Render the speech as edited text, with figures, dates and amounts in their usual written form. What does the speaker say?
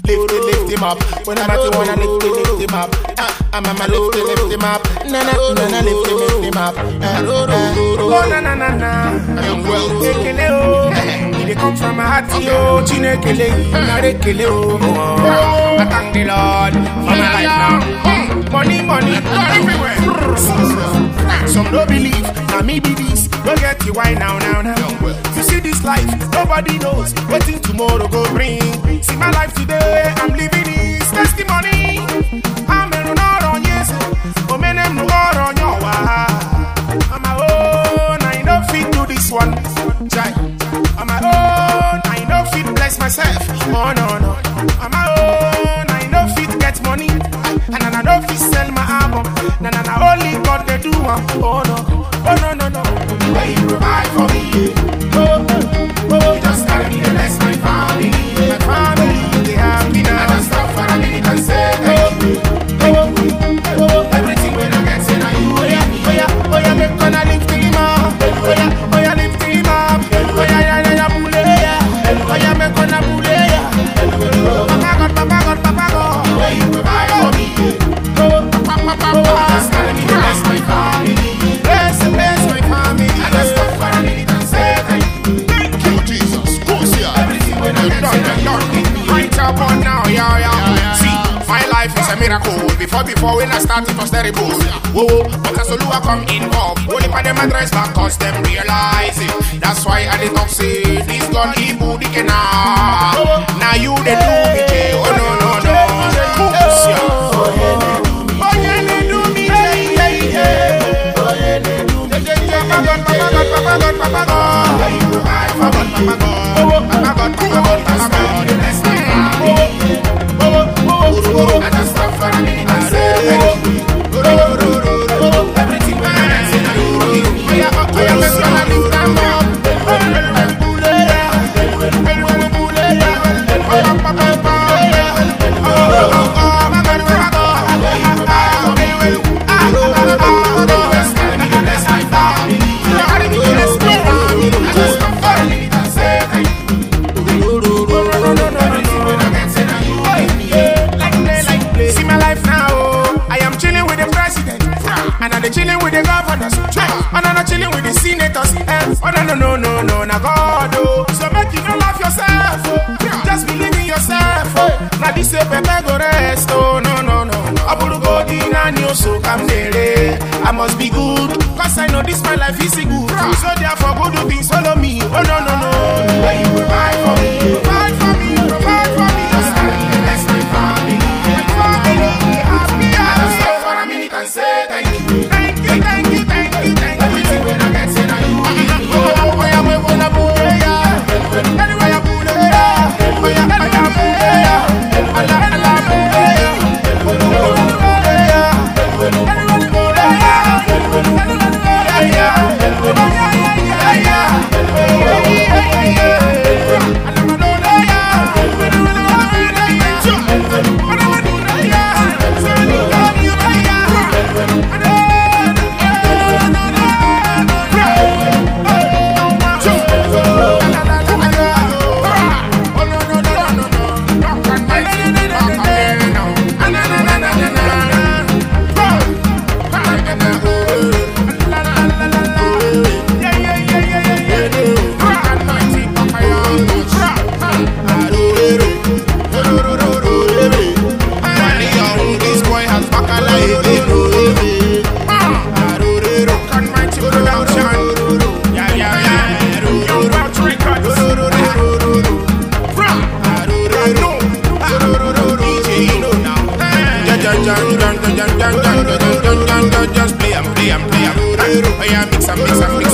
lift him up. When I'm at you wanna lift him up. I'm a lift him up. Na lift him up. Oh na. I'm well taken it. They come from my heart, yo. Chinekele, narekele, oh. I thank the Lord for my life now. Money, everywhere. Some don't believe, now me be this. Don't get you why now. You see this life, nobody knows what thing tomorrow go bring. See my life today, I'm living this testimony. I'm a on yes, I'm on your I'm my own, I know fit do this one. On my own, I know fit bless myself. Oh no, on my own, I know fit get money. And I know fit sell my album. Na only God they do. Oh no. Where you provide for me? Oh, just carry me to bless my family. My family, they have me now. I just stop for a minute and say thank you. Everything when I get say now you. Oh yeah, make gonna lift him up. Oh yeah, lift him up. Oh yeah, make gonna pull it. Papa God. Where you provide for me? Just carry me to bless my family. Bless my family. I just stop for a minute and say thank you. Thank you, Jesus. Everything when I get say now you. Right up on now, yeah. See, my life is a miracle. Before when I started it was terrible. Whoa, but as Olua come involved, only for them address back cause them realize it. That's why I did not say this God he booty can now you they do me, oh no. Papa chilling with the governors, and I'm not chilling with the senators. Oh no, now God, oh. So make you not laugh yourself, oh. Just believe in yourself, oh. Now this is Pepe go rest, oh no. I put go in and you so come there. I must be good, cause I know this my life is good. So therefore good things follow me. Oh no. Where you provide for me, provide for me. Just bless my family. My family, happy. I just stop for a minute and say thank you. Everything when I get say now you. Oh yeah, we wanna pull it. Anyway, I pull it. Oh yeah. Just play and play. Oh yeah, mix and